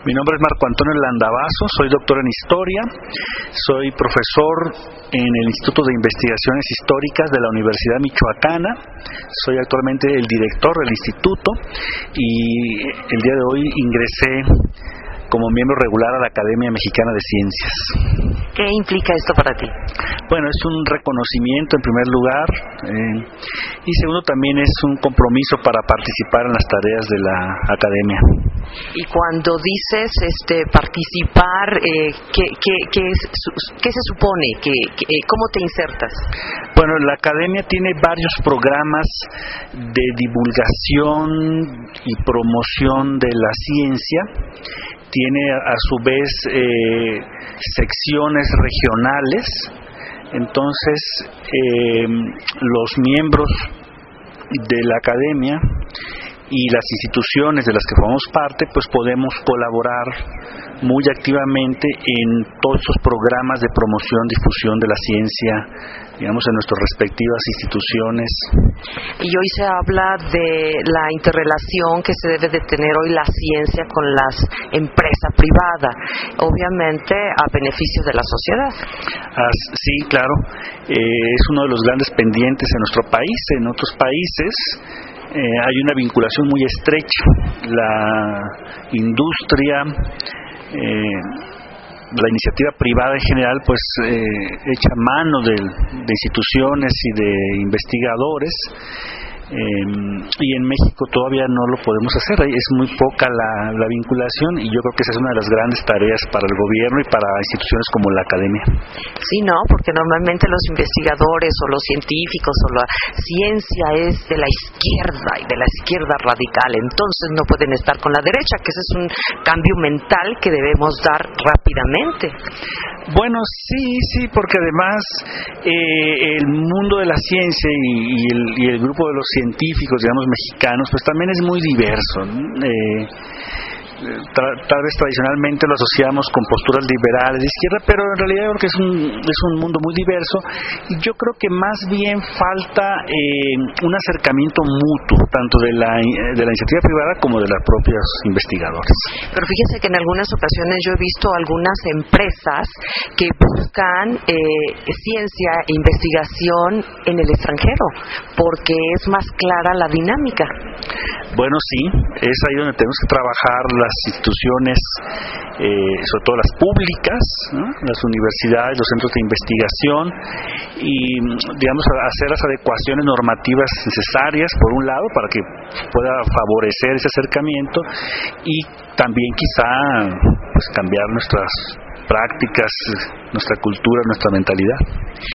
Mi nombre es Marco Antonio Landavazo, soy doctor en Historia, soy profesor en el Instituto de Investigaciones Históricas de la Universidad Michoacana, soy actualmente el director del instituto y el día de hoy ingresé como miembro regular a la Academia Mexicana de Ciencias. ¿Qué implica esto para ti? Bueno, es un reconocimiento en primer lugar y segundo también es un compromiso para participar en las tareas de la Academia. Y cuando dices participar, ¿qué se supone? ¿Cómo te insertas? Bueno, la Academia tiene varios programas de divulgación y promoción de la ciencia. Tiene a su vez secciones regionales. Entonces los miembros de la Academia y las instituciones de las que formamos parte, pues podemos colaborar muy activamente en todos esos programas de promoción, difusión de la ciencia, digamos, en nuestras respectivas instituciones. Y hoy se habla de la interrelación que se debe de tener hoy la ciencia con la empresa privada, obviamente a beneficio de la sociedad. Sí, claro, es uno de los grandes pendientes en nuestro país. En otros países hay una vinculación muy estrecha. La industria, la iniciativa privada en general, pues echa mano de instituciones y de investigadores, y en México todavía no lo podemos hacer. Es muy poca la vinculación y yo creo que esa es una de las grandes tareas para el gobierno y para instituciones como la Academia. Sí, ¿no? Porque normalmente los investigadores o los científicos o la ciencia es de la izquierda y de la izquierda radical, entonces no pueden estar con la derecha, que ese es un cambio mental que debemos dar rápidamente. Bueno, sí, porque además el mundo de la ciencia y el grupo de los científicos, digamos, mexicanos, pues también es muy diverso, ¿no? Tal vez tradicionalmente lo asociamos con posturas liberales de izquierda, pero en realidad yo creo que es un mundo muy diverso y yo creo que más bien falta un acercamiento mutuo, tanto de la iniciativa privada como de los propios investigadores. Pero fíjese que en algunas ocasiones yo he visto algunas empresas que buscan ciencia e investigación en el extranjero, porque es más clara la dinámica. Bueno, sí, es ahí donde tenemos que trabajar las instituciones, sobre todo las públicas, ¿no? Las universidades, los centros de investigación y, digamos, hacer las adecuaciones normativas necesarias, por un lado, para que pueda favorecer ese acercamiento y también quizá pues cambiar nuestras prácticas, nuestra cultura, nuestra mentalidad.